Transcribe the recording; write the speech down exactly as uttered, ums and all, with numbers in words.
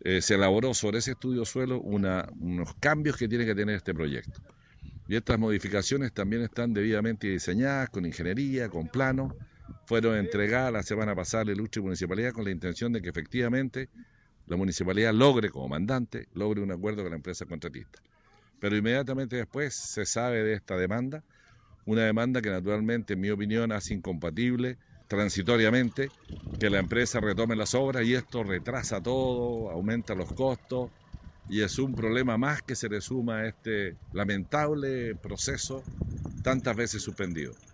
eh, se elaboró sobre ese estudio suelo una, unos cambios que tiene que tener este proyecto. Y estas modificaciones también están debidamente diseñadas, con ingeniería, con plano. Fueron entregadas la semana pasada a la ilustre municipalidad con la intención de que efectivamente la municipalidad logre, como mandante, logre un acuerdo con la empresa contratista. Pero inmediatamente después se sabe de esta demanda, una demanda que naturalmente, en mi opinión, hace incompatible transitoriamente que la empresa retome las obras, y esto retrasa todo, aumenta los costos, y es un problema más que se le suma a este lamentable proceso tantas veces suspendido.